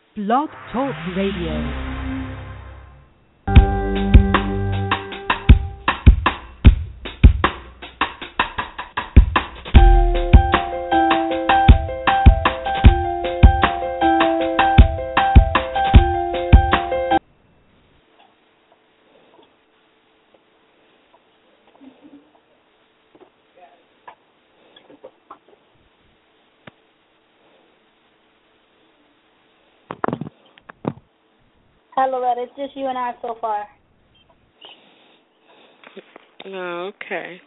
Blog Talk Radio. Hi, Loretta. It's just you and I so far. Oh, okay.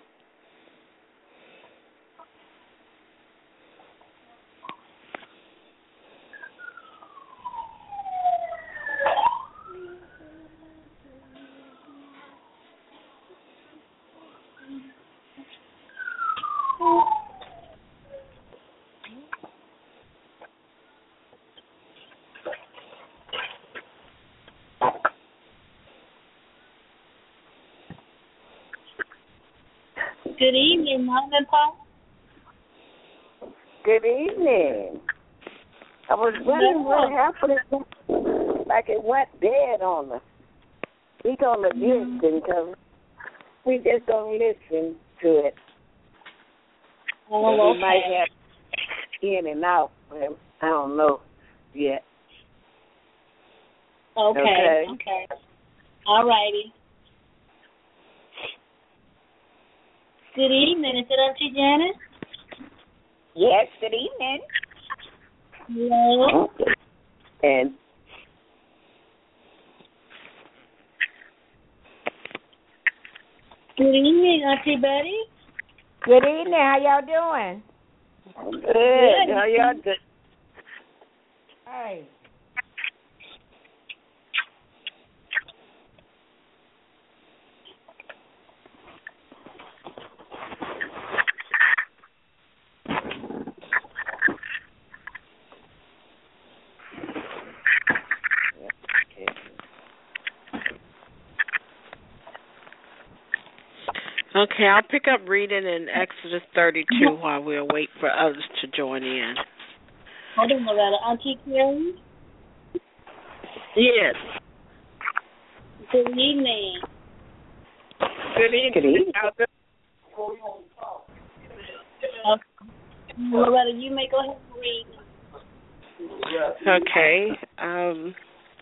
Good evening, Mom and Pop. Good evening. I was wondering what happened. Like it went dead on us. We gonna listen because we just don't listen to it. Oh, we might have in and out, but I don't know yet. Okay. All righty. Good evening. Is it Auntie Janet? Yes, good evening. Hello. And good evening, Auntie Betty. Good evening. How y'all doing? Good. How y'all doing? Hey. Okay, I'll pick up reading in Exodus 32 while we'll wait for others to join in. Hold on, Loretta. Auntie Carrie? Yes. Good evening. Good evening. Okay. Loretta, you may go ahead and read. Okay.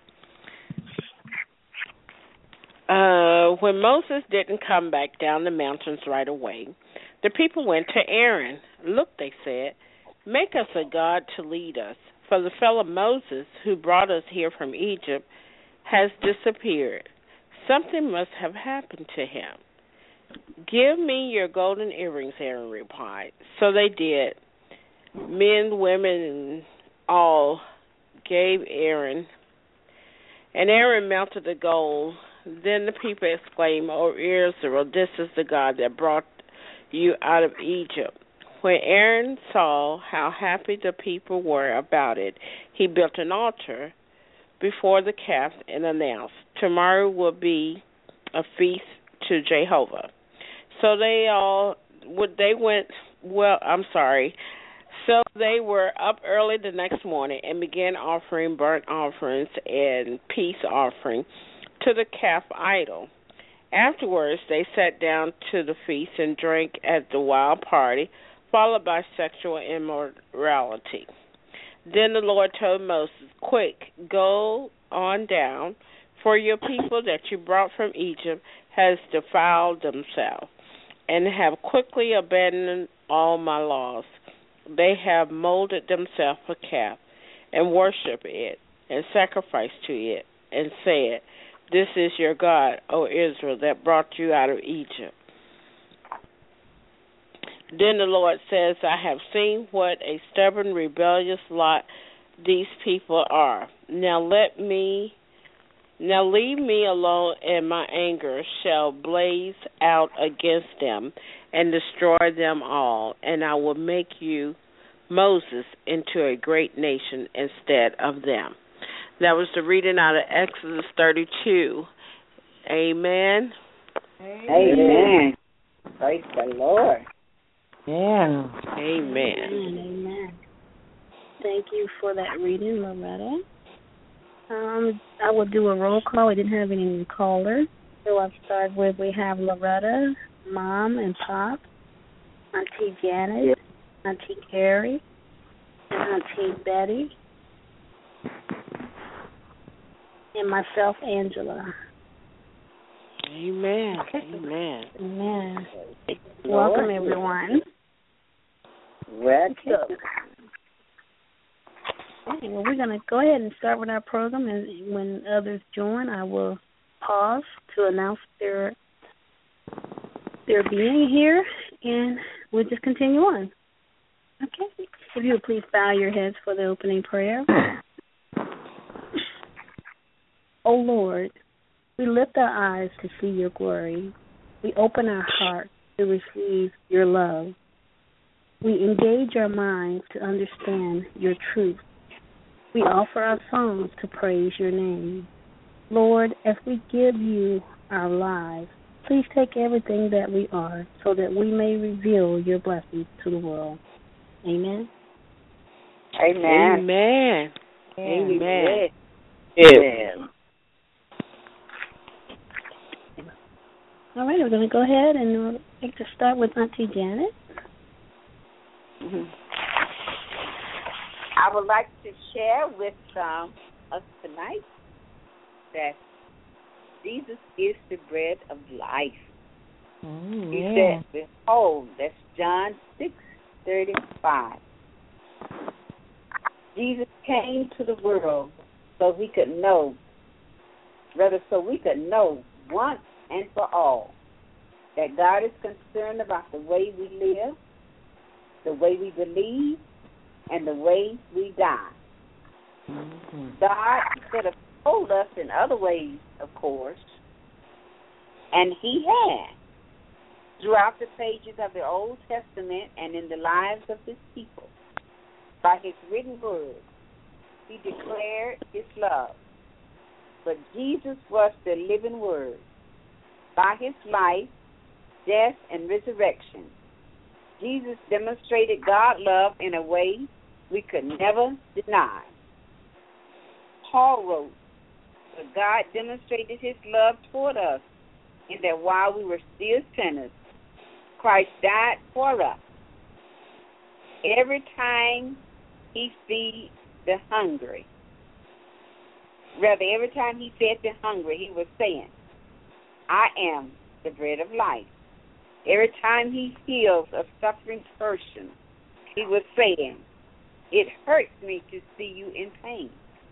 When Moses didn't come back down the mountains right away, the people went to Aaron. Look, they said, make us a god to lead us, for the fellow Moses who brought us here from Egypt has disappeared. Something must have happened to him. Give me your golden earrings, Aaron replied. So they did. Men, women, and all gave Aaron, and Aaron melted the gold. Then the people exclaimed, O Israel, this is the God that brought you out of Egypt. When Aaron saw how happy the people were about it, he built an altar before the calf and announced, tomorrow will be a feast to Jehovah. So So they were up early the next morning and began offering burnt offerings and peace offering to the calf idol. Afterwards, they sat down to the feast and drank at the wild party, followed by sexual immorality. Then the Lord told Moses, quick, go on down, for your people that you brought from Egypt has defiled themselves and have quickly abandoned all my laws. They have molded themselves a calf and worship it and sacrifice to it and said, this is your God, O Israel, that brought you out of Egypt. Then the Lord says, I have seen what a stubborn, rebellious lot these people are. Now leave me alone, and my anger shall blaze out against them and destroy them all, and I will make you, Moses, into a great nation instead of them. That was the reading out of Exodus 32. Amen. Amen. Praise the Lord. Yeah. Amen. Amen. Thank you for that reading, Loretta. I will do a roll call. We didn't have any callers. So I'll start with, we have Loretta, Mom and Pop, Auntie Janet, Auntie Carrie, and Auntie Betty, and myself, Angela. Amen. Okay. Amen. Amen. Welcome, everyone. Welcome. Okay, well, we're going to go ahead and start with our program, and when others join, I will pause to announce their being here, and we'll just continue on. Okay. If you would please bow your heads for the opening prayer. O Lord, we lift our eyes to see your glory. We open our hearts to receive your love. We engage our minds to understand your truth. We offer our songs to praise your name. Lord, as we give you our lives, please take everything that we are so that we may reveal your blessings to the world. Amen. Amen. Amen. Amen. Amen. All right, we're going to go ahead and like to start with Auntie Janet. Mm-hmm. I would like to share with us tonight that Jesus is the bread of life. He said, behold, that's John 6:35. Jesus came to the world so we could know once and for all that God is concerned about the way we live, the way we believe, and the way we die. Mm-hmm. God could have told us in other ways, of course, and he had. Throughout the pages of the Old Testament and in the lives of his people, by his written word, he declared his love. But Jesus was the living word. By his life, death, and resurrection, Jesus demonstrated God's love in a way we could never deny. Paul wrote, but God demonstrated his love toward us in that while we were still sinners, Christ died for us. Every time he feeds the hungry, every time he fed the hungry, he was saying, I am the bread of life. Every time he heals a suffering person, he was saying, it hurts me to see you in pain.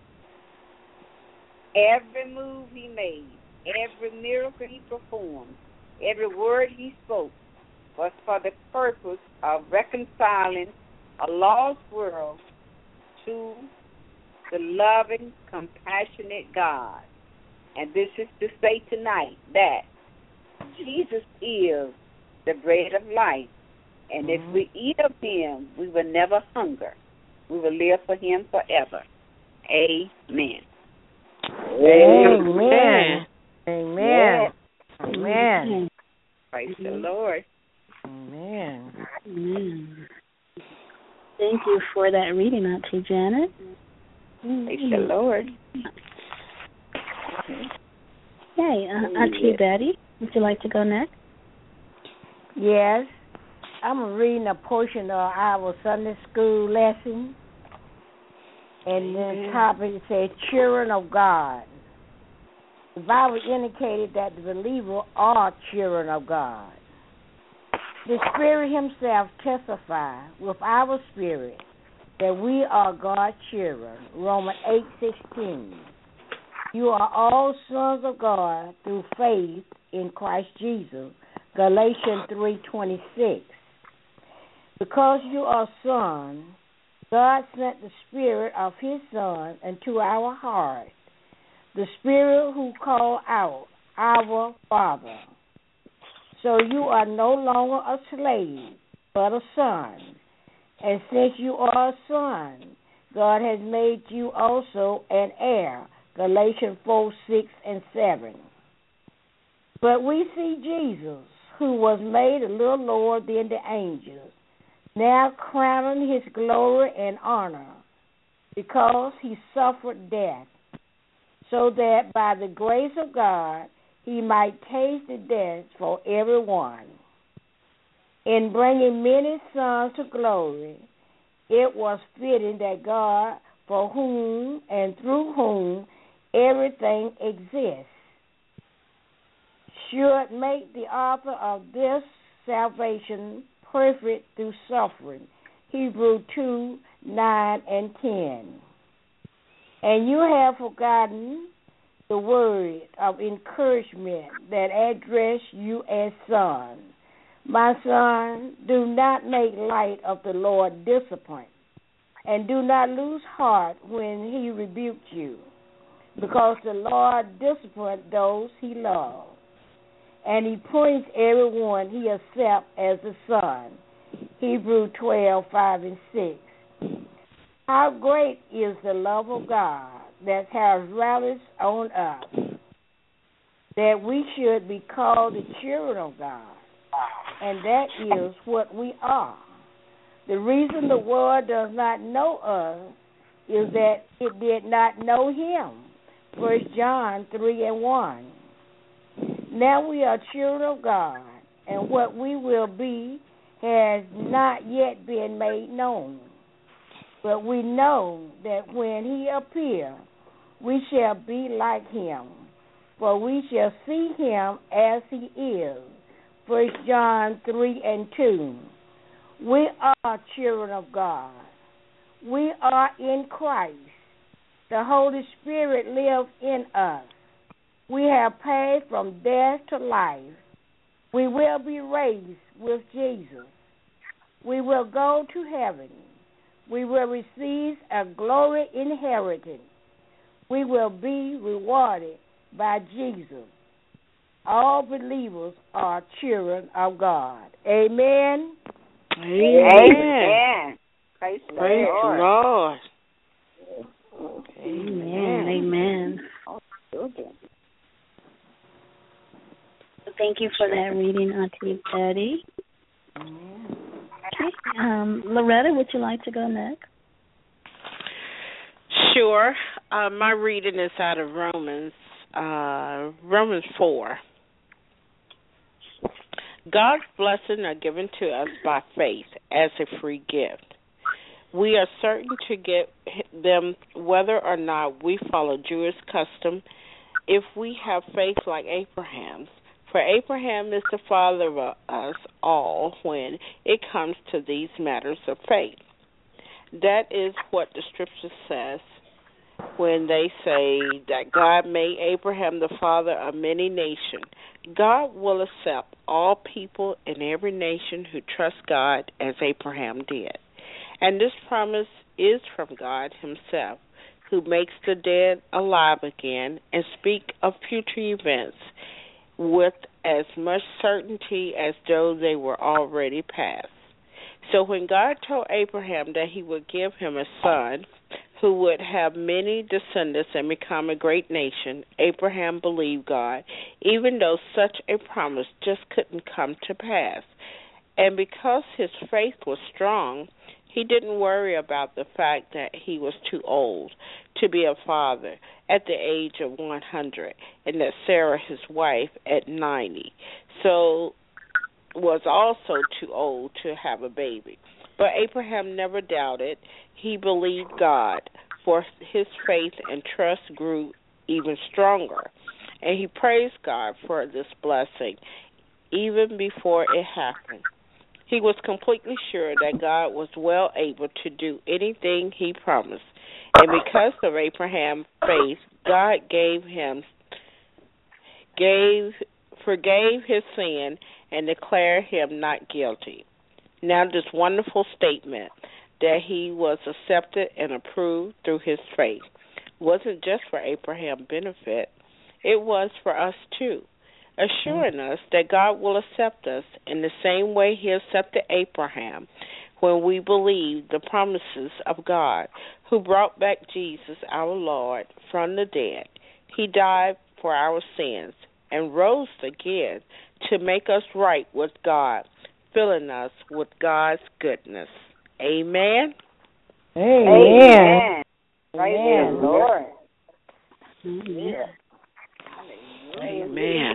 Every move he made, every miracle he performed, every word he spoke was for the purpose of reconciling a lost world to the loving, compassionate God. And this is to say tonight that Jesus is the bread of life. And if we eat of him, we will never hunger. We will live for him forever. Amen. Amen. Amen. Yes. Amen. Praise the Lord. Amen. Amen. Thank you for that reading, Auntie Janet. Praise the Lord. Hey, Auntie Betty, would you like to go next? Yes. I'm reading a portion of our Sunday school lesson. And the topic says, children of God. The Bible indicated that the believers are children of God. The Spirit himself testifies with our spirit that we are God's children. Romans 8:16. You are all sons of God through faith in Christ Jesus. Galatians 3:26. Because you are sons, God sent the Spirit of his Son into our hearts, the Spirit who called out, our Father. So you are no longer a slave, but a son. And since you are a son, God has made you also an heir. Galatians 4:6-7. But we see Jesus, who was made a little lower than the angels, now crowning his glory and honor, because he suffered death, so that by the grace of God he might taste the death for everyone. In bringing many sons to glory, it was fitting that God, for whom and through whom everything exists, should make the author of this salvation perfect through suffering. Hebrews 2:9-10. And you have forgotten the word of encouragement that address you as sons. My son, do not make light of the Lord's discipline, and do not lose heart when he rebukes you, because the Lord disciplines those he loves, and he appoints everyone he accepts as a son. Hebrews 12:5-6. How great is the love of God that has lavished on us, that we should be called the children of God, and that is what we are. The reason the world does not know us is that it did not know him. 1 John 3:1. Now we are children of God, and what we will be has not yet been made known. But we know that when he appears, we shall be like him, for we shall see him as he is. 1 John 3:2. We are children of God. We are in Christ. The Holy Spirit lives in us. We have passed from death to life. We will be raised with Jesus. We will go to heaven. We will receive a glory inheritance. We will be rewarded by Jesus. All believers are children of God. Amen. Amen. Praise the Lord. Amen. Amen. Thank you for that reading, Auntie Betty. Okay. Loretta, would you like to go next? Sure. My reading is out of Romans 4. God's blessings are given to us by faith as a free gift. We are certain to get them whether or not we follow Jewish custom if we have faith like Abraham's. For Abraham is the father of us all when it comes to these matters of faith. That is what the scripture says when they say that God made Abraham the father of many nations. God will accept all people in every nation who trust God as Abraham did. And this promise is from God himself, who makes the dead alive again and speak of future events with as much certainty as though they were already past. So when God told Abraham that he would give him a son who would have many descendants and become a great nation, Abraham believed God, even though such a promise just couldn't come to pass. And because his faith was strong, he didn't worry about the fact that he was too old to be a father at the age of 100, and that Sarah, his wife, at 90, so was also too old to have a baby. But Abraham never doubted. He believed God, for his faith and trust grew even stronger. And he praised God for this blessing even before it happened. He was completely sure that God was well able to do anything he promised. And because of Abraham's faith, God forgave his sin and declared him not guilty. Now this wonderful statement that he was accepted and approved through his faith wasn't just for Abraham's benefit, it was for us too, assuring us that God will accept us in the same way he accepted Abraham when we believe the promises of God, who brought back Jesus our Lord from the dead. He died for our sins and rose again to make us right with God, filling us with God's goodness. Amen. Amen. Praise the Lord. Yeah. Amen.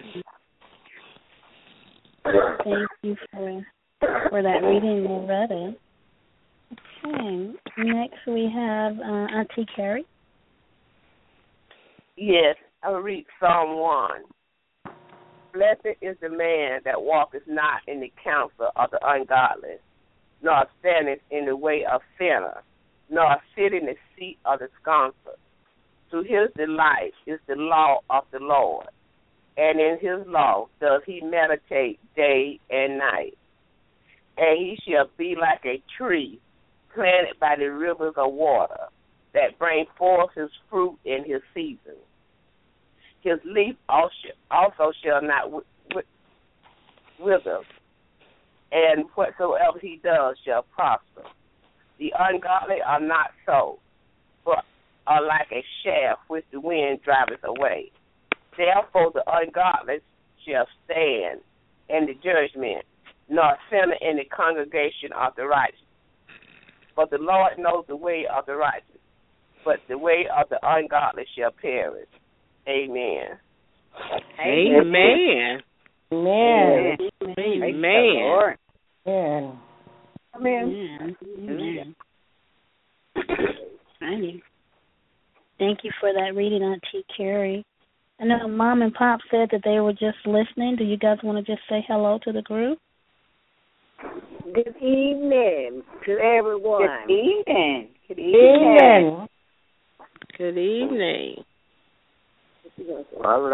Thank you for that reading, Loretta. Okay. Next we have Auntie Carrie. Yes, I will read Psalm 1. Blessed is the man that walketh not in the counsel of the ungodly, nor standeth in the way of sinners, nor sit in the seat of the scornful. To his delight is the law of the Lord, and in his law does he meditate day and night. And he shall be like a tree planted by the rivers of water, that bring forth his fruit in his season. His leaf also shall not wither, and whatsoever he does shall prosper. The ungodly are not so, but are like a shaft which the wind driveth away. Therefore the ungodly shall stand in the judgment, nor sinner in the congregation of the righteous. For the Lord knows the way of the righteous, but the way of the ungodly shall perish. Amen. Amen. Amen. Amen. Amen. Amen. Amen. Amen. Thank you for that reading, Auntie Carrie. I know Mom and Pop said that they were just listening. Do you guys want to just say hello to the group? Good evening to everyone. Good evening. Good evening. Good evening. Well, I would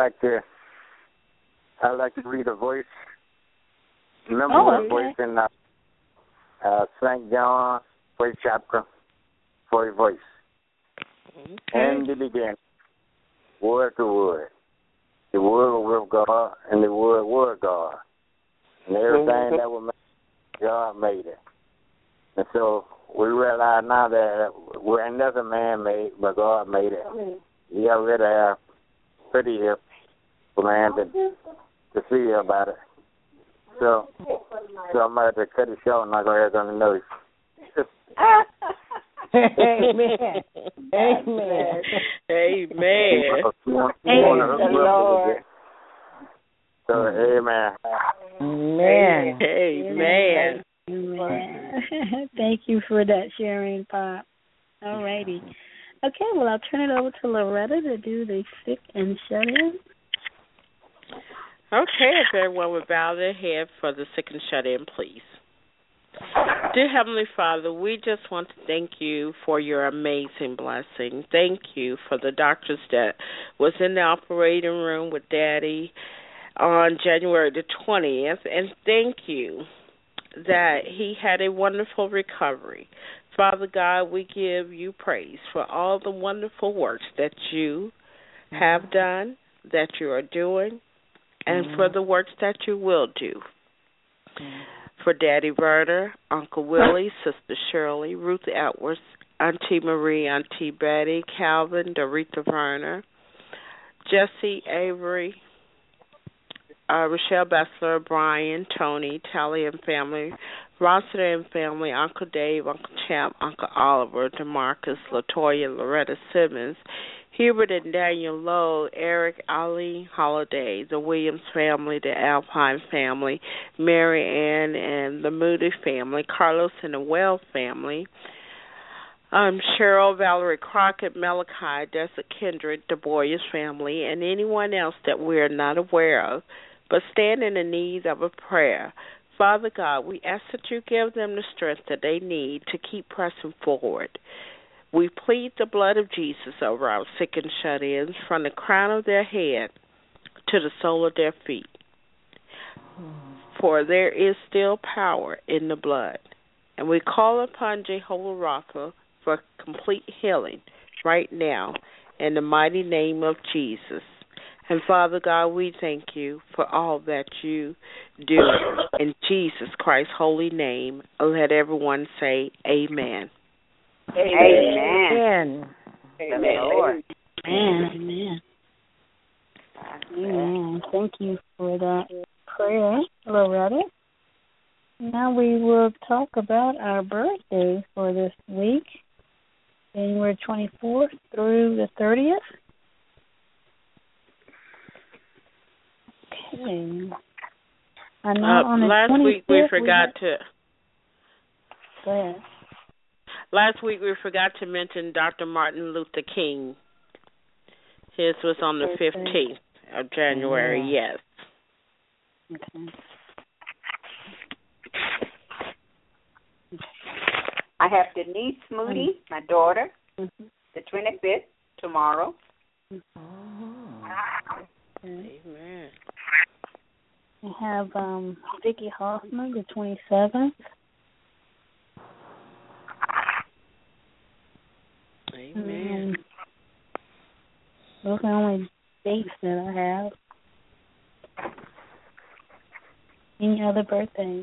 like to read a voice. Remember okay. a voice in St. John, 1st chapter, 4th voice. Okay. And the beginning, word to word. The word was with God, and the word was God. And everything that was made, God made it. And so we realize now that we're another man made, but God made it. He already have pretty hip for man to see about it. So I'm going to cut it short and I'm going to go ahead on the nose. Amen. Amen. Amen. Lord. So, amen. Amen. Amen. Amen. Thank you for that sharing, Pop. All righty. Okay, well, I'll turn it over to Loretta to do the sick and shut-in. Okay, if everyone would bow their head for the sick and shut-in, please. Dear Heavenly Father, we just want to thank you for your amazing blessing. Thank you for the doctors that was in the operating room with Daddy on January the 20th, and thank you that he had a wonderful recovery. Father God, we give you praise for all the wonderful works that you have done, that you are doing, and for the works that you will do. For Daddy Verner, Uncle Willie, Sister Shirley, Ruth Edwards, Auntie Marie, Auntie Betty, Calvin, Doretha Verner, Jesse Avery, Rochelle Bessler, Brian, Tony, Tally and family, Rossiter and family, Uncle Dave, Uncle Champ, Uncle Oliver, DeMarcus, LaToya, Loretta Simmons, Hubert and Daniel Lowe, Eric, Ali, Holiday, the Williams family, the Alpine family, Mary Ann and the Moody family, Carlos and the Well family, Cheryl, Valerie Crockett, Malachi, Dessa Kendrick, the Boyers family, and anyone else that we are not aware of, but stand in the need of a prayer. Father God, we ask that you give them the strength that they need to keep pressing forward. We plead the blood of Jesus over our sick and shut-ins from the crown of their head to the sole of their feet. For there is still power in the blood. And we call upon Jehovah Rapha for complete healing right now in the mighty name of Jesus. And Father God, we thank you for all that you do in Jesus Christ's holy name. Let everyone say amen. Amen. Amen. Lord. Amen. Amen. Thank you for that prayer, Loretta. Now we will talk about our birthdays for this week, January 24th through the 30th. Okay. I know on the last 25th, week we forgot to. Go ahead. Last week we forgot to mention Dr. Martin Luther King. His was on the 15th of January. Yes. Okay. I have Denise Moody, my daughter, the 25th, tomorrow. Amen. I have Vicki Hoffman, the 27th. Amen. Those are the only dates that I have. Any other birthdays?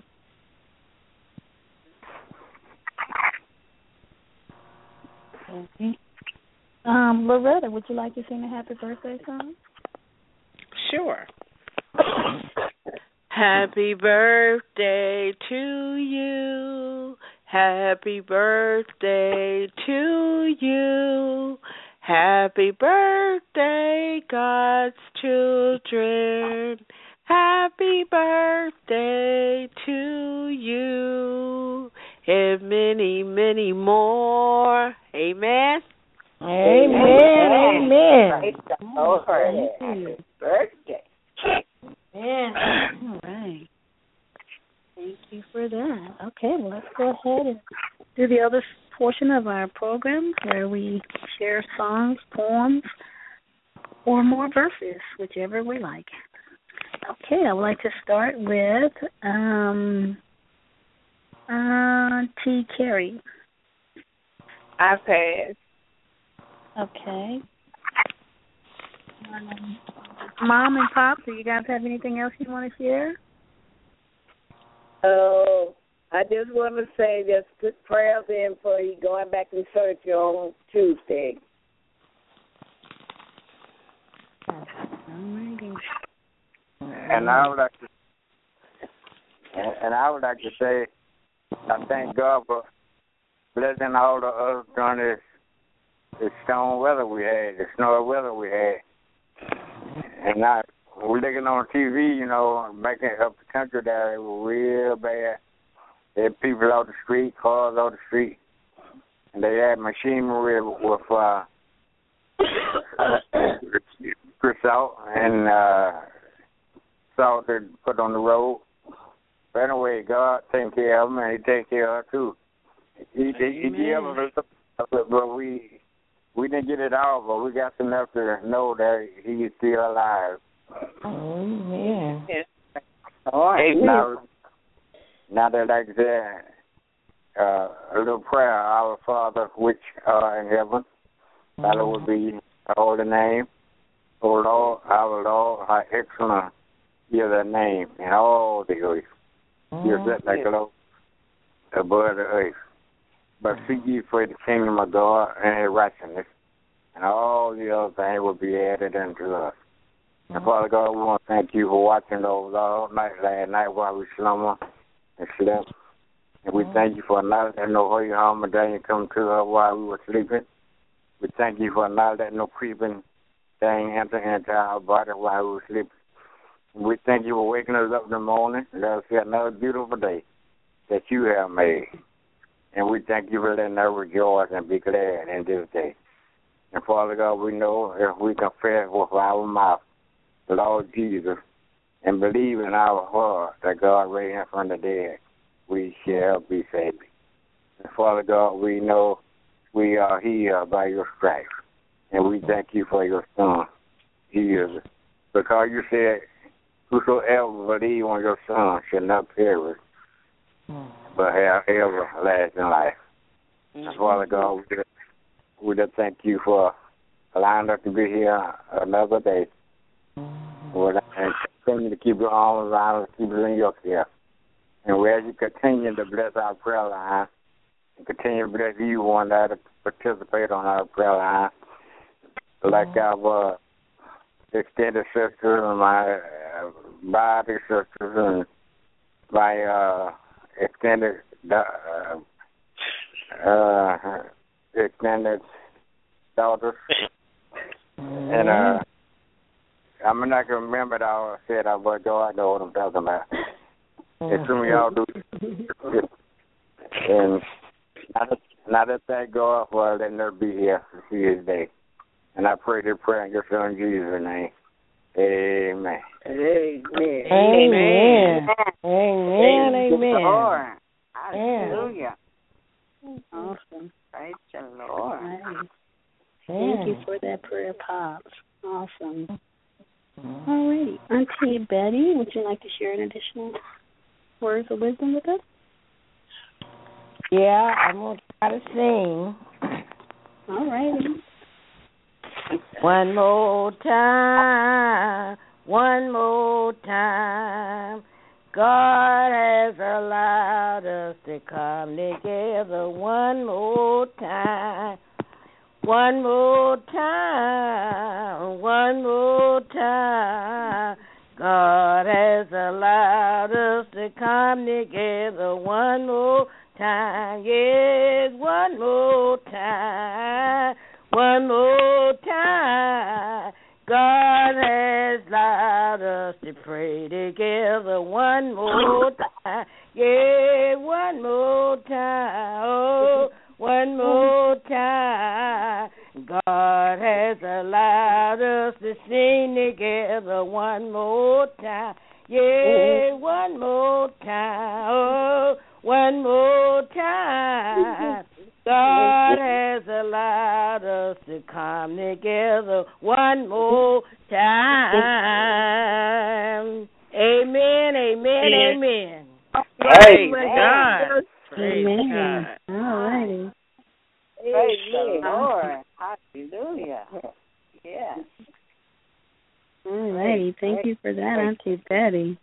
Okay. Loretta, would you like to sing a happy birthday song? Sure. Happy birthday to you. Happy birthday to you. Happy birthday, God's children. Happy birthday to you. And many, many more. Amen. Amen. Praise the Lord. Happy birthday. Amen. All right. Thank you for that. Okay, well, let's go ahead and do the other portion of our program where we share songs, poems, or more verses, whichever we like. Okay, I would like to start with T. Carey. I pass. Okay. Mom and Pop, do you guys have anything else you want to share? Oh, I just want to say just put prayers in for you going back to church on Tuesday. And I would like to say, I thank God for blessing all the us during this storm weather we had, the snowy weather we had. And we're looking on TV, making it up the country there, it was real bad. They had people out the street, cars out the street, and they had machinery with salt and salt to put on the road. But anyway, God taking care of them, and He takes care of us too. He gave us, but we didn't get it all, but we got enough to know that He is still alive. Amen. Now that like that, a little prayer, Our Father which art in heaven, hallowed be thy holy name. O Lord, our Lord, how excellent is thy name in all the earth. You're set like a loaf above the earth. But seek ye first the kingdom of God and His righteousness, and all the other things will be added unto us. And Father God, we want to thank you for watching over us all night last night while we slumber and slept. And we thank you for not letting no hurt, harm, or danger come to us while we were sleeping. We thank you for not letting no creeping thing enter into our body while we were sleeping. And we thank you for waking us up in the morning and let us see another beautiful day that you have made. And we thank you for letting us rejoice and be glad in this day. And Father God, we know if we confess with our mouth the Lord Jesus and believe in our heart that God raised Him from the dead, we shall be saved. And Father God, we know we are healed by your stripes. And we thank you for your Son, Jesus. Because you said, whosoever believe on your Son shall not perish, but have everlasting life. And Father God, we just thank you for allowing us to be here another day. Lord, and continue to keep your arms around us, keep us in your care. And as you continue to bless our prayer line, and continue to bless you one that participate on our prayer line, like our extended sisters and my body sisters and my extended extended daughters and I'm not going to remember it all I said, but God know what I'm talking about. And some of y'all do. And I just thank God for letting her be here to see his day. And I pray this prayer in your son Jesus' name. Amen. Amen. Amen. Amen. Amen. Lord. Hallelujah. Awesome. Praise the Lord. Right. Thank you for that prayer, Pops. Awesome. All righty. Auntie Betty, would you like to share an additional words of wisdom with us? Yeah, I'm going to try to sing. All righty. One more time, one more time. God has allowed us to come together one more time. One more time, one more time. God has allowed us to come together one more time. Yes, one more time, one more time. God has allowed us to pray together one more time. Yeah, one more time. Oh, one more time. God has allowed us to sing together one more time. Yeah, one more time. Oh, one more time. God has allowed us to come together one more time. Amen, amen, amen. Praise God. Praise Amen. God. All righty. Praise the Lord. Hallelujah. Yes. All righty. Thank you for that, Auntie Betty.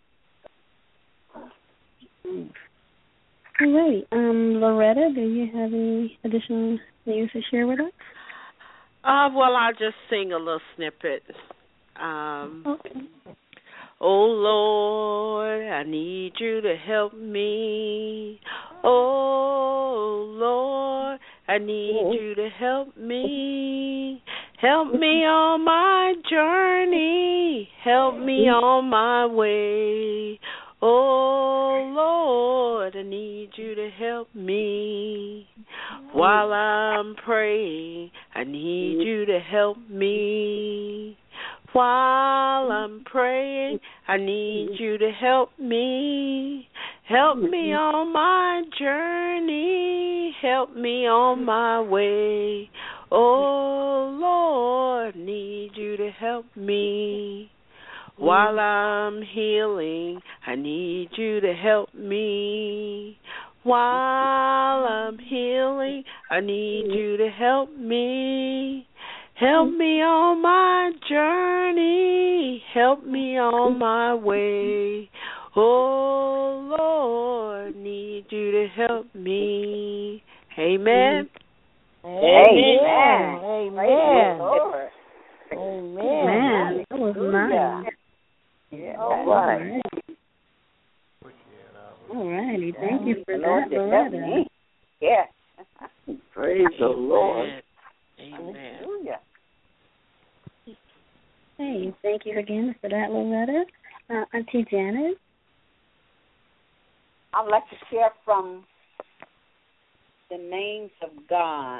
All right. Loretta, do you have any additional news to share with us? Well, I'll just sing a little snippet. Okay. Oh, Lord, I need you to help me. Oh, Lord, I need you to help me. Help me on my journey. Help me on my way. Oh, Lord, I need you to help me. While I'm praying, I need you to help me. While I'm praying, I need you to help me. Help me on my journey. Help me on my way. Oh, Lord, need you to help me. While I'm healing, I need you to help me. While I'm healing, I need you to help me. Help me on my journey. Help me on my way. Oh, Lord, need you to help me. Amen. Amen. Amen. Lord. Amen. That was nice. Yeah. All right. All righty. Thank you for Lord, that, Loretta. Yeah. Praise the Lord. Amen. Hallelujah. Hey, thank you again for that, Loretta. Auntie Janet? I'd like to share from the names of God.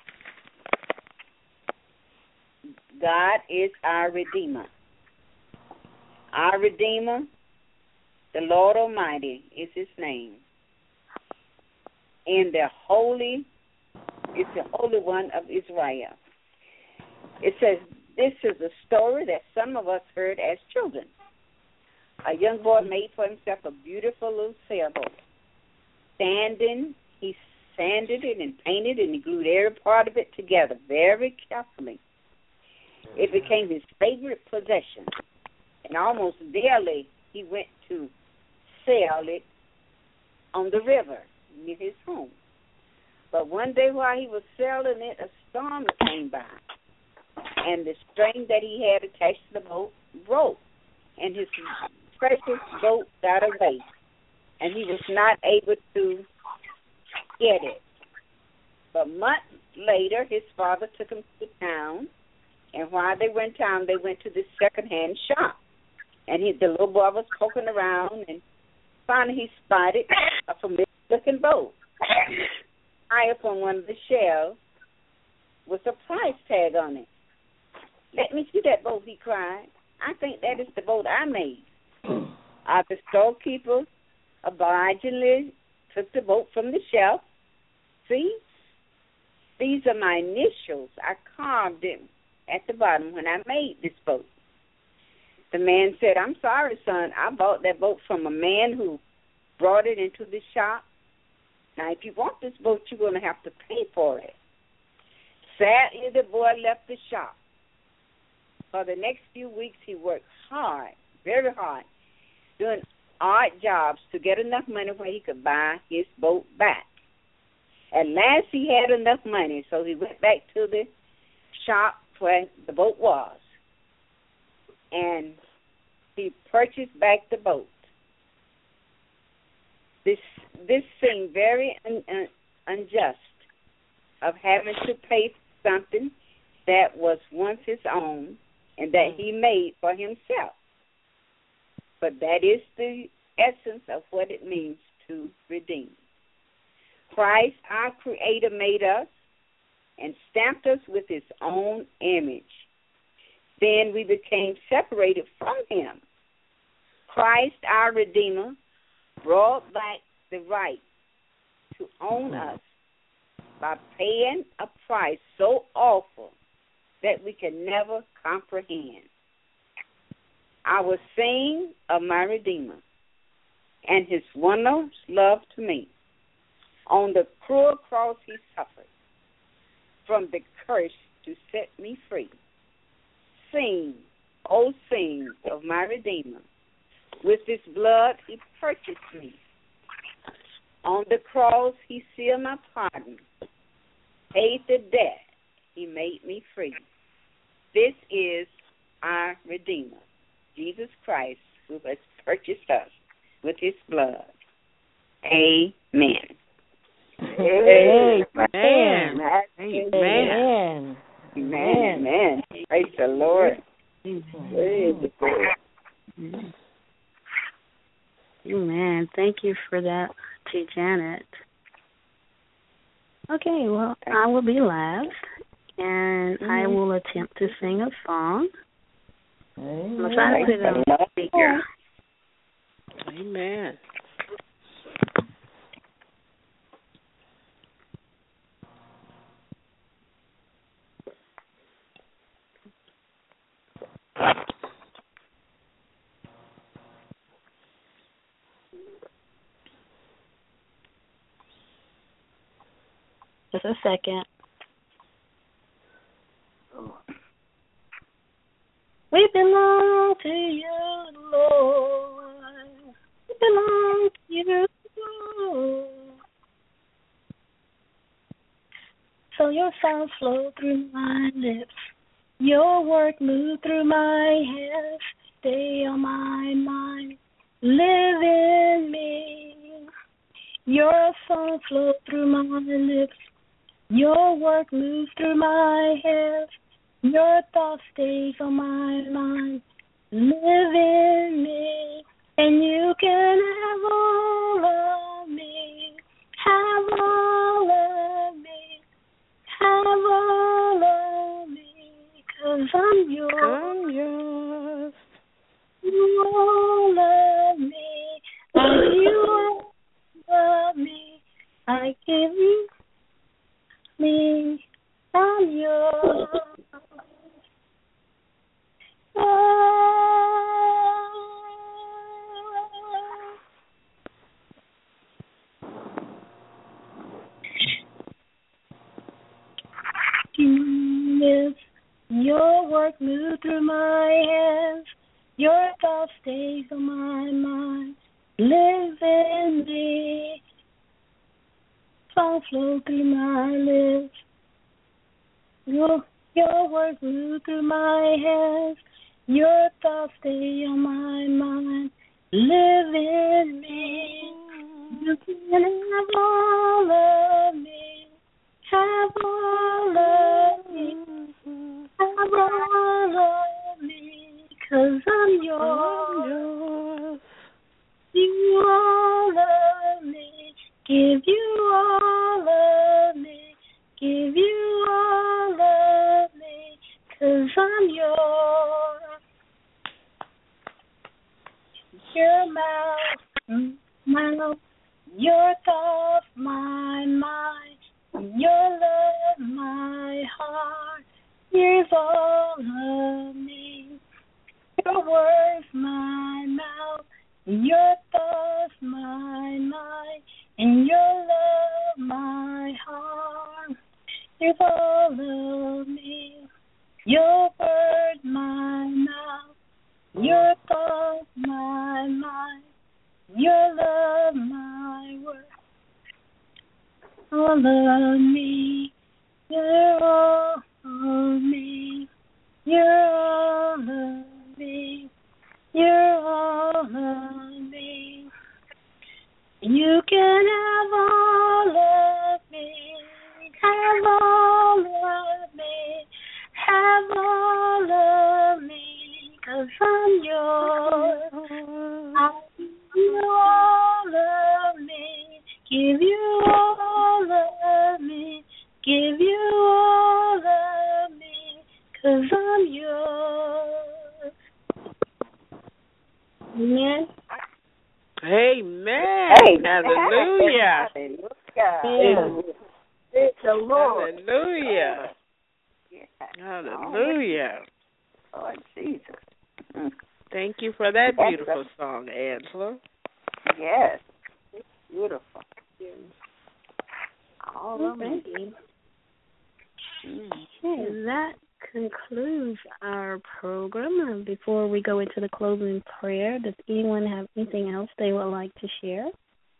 God is our Redeemer. Our Redeemer, the Lord Almighty, is His name. And the Holy is the Holy One of Israel. It says, this is a story that some of us heard as children. A young boy made for himself a beautiful little sailboat. He sanded it and painted it, and he glued every part of it together very carefully. It became his favorite possession, and almost daily he went to sail it on the river near his home. But one day while he was sailing it, a storm came by, and the string that he had attached to the boat broke, and his precious boat got away, and he was not able to get it. But months later, his father took him to town, and while while they were in town, they went to this second-hand shop. And the little boy was poking around, and finally he spotted a familiar-looking boat high up on one of the shelves with a price tag on it. "Let me see that boat," he cried. "I think that is the boat I made." The storekeeper obligingly took the boat from the shelf. "See, these are my initials. I carved them at the bottom when I made this boat." The man said, "I'm sorry, son. I bought that boat from a man who brought it into the shop. Now, if you want this boat, you're going to have to pay for it." Sadly, the boy left the shop. For the next few weeks, he worked hard, very hard, doing odd jobs to get enough money where he could buy his boat back. At last, he had enough money, so he went back to the shop where the boat was, and he purchased back the boat. This seemed very unjust, of having to pay for something that was once his own and that he made for himself. But that is the essence of what it means to redeem. Christ, our Creator, made us and stamped us with his own image. Then we became separated from him. Christ, our Redeemer, brought back the right to own us by paying a price so awful that we can never comprehend. I will sing of my Redeemer and his wondrous love to me. On the cruel cross he suffered from the curse to set me free. Sing, oh sing of my Redeemer. With his blood he purchased me. On the cross he sealed my pardon. Paid the debt, he made me free. This is our Redeemer, Jesus Christ, who has purchased us with his blood. Amen. Amen. Amen. Amen. Amen. Praise the Lord. Amen. Praise the Lord. Amen. Thank you for that, to Janet. Okay, well, I will be last, and I will attempt to sing a song. I'm going to try to put it on the speaker. Amen. Just a second. We belong to you, Lord. We belong to you, Lord. So your sound flow through my lips. Your word move through my hands. Stay on my mind. Live in me. Your song flow through my lips. Your work moves through my hands. Your thoughts stays on my mind. Live in me, and you can have all of me. Have all of me. Have all of me. 'Cause I'm yours. I'm yours. You all love me. Like you love me. I give you me. I'm yours. Yes, your work moved through my hands. Your thought stays on my mind. Live in me. Song flow through my lips. Your work moved through my hands. Your thoughts stay on my mind. Live in me. You can have all of me. Have all of me. Have all of me, 'cause I'm yours. You all of me, give you all of me, give you all of me, 'cause I'm yours. Your mouth, your thoughts, my mind, your love, my heart, here's all of me. Your words, my mouth, your thoughts, my mind, and your love, my heart, here's all of me. Your words, my mouth, your thoughts, my mind, your love, my word, all of me. You're all of me. You're all of me. You're all of me. You can have all of me. Have all of me. Have all of me. 'Cause I'm yours. I'll give you all of me. Give you all of me. Give you all of me. 'Cause I'm yours. Amen. Amen. Hallelujah. Hallelujah. Thank the Lord. Hallelujah. Hallelujah. Lord Jesus. Thank you for that beautiful song, Angela. Yes. It's beautiful. All right. Okay, that concludes our program. Before we go into the closing prayer, does anyone have anything else they would like to share?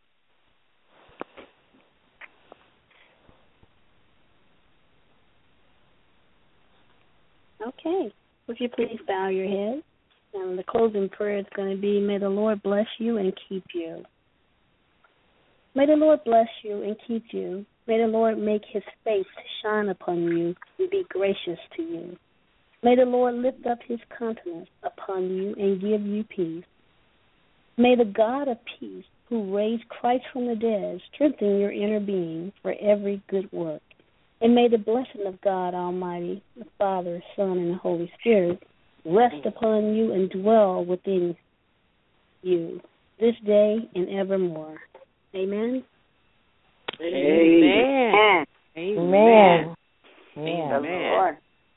Okay. Would you please bow your head? And the closing prayer is going to be, may the Lord bless you and keep you. May the Lord bless you and keep you. May the Lord make his face to shine upon you and be gracious to you. May the Lord lift up his countenance upon you and give you peace. May the God of peace, who raised Christ from the dead, strengthen your inner being for every good work. And may the blessing of God Almighty, the Father, Son, and the Holy Spirit rest upon you and dwell within you this day and evermore. Amen. Amen. Amen. Amen.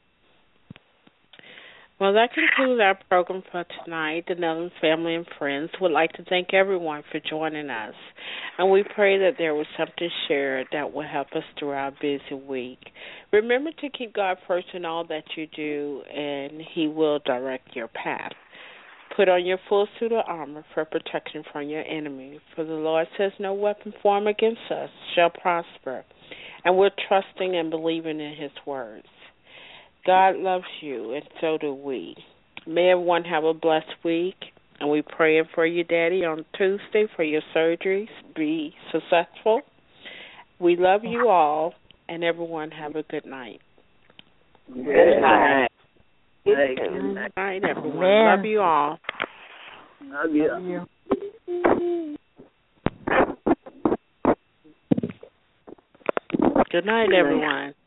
Well, that concludes our program for tonight. The Nelson family and friends would like to thank everyone for joining us. And we pray that there was something shared that will help us through our busy week. Remember to keep God first in all that you do, and he will direct your path. Put on your full suit of armor for protection from your enemy. For the Lord says no weapon formed against us shall prosper. And we're trusting and believing in his words. God loves you, and so do we. May everyone have a blessed week. And we're praying for you, Daddy, on Tuesday for your surgeries. Be successful. We love you all, and everyone have a good night. Good night. Good night, everyone. Amen. Love you all. Love you. Good night, everyone.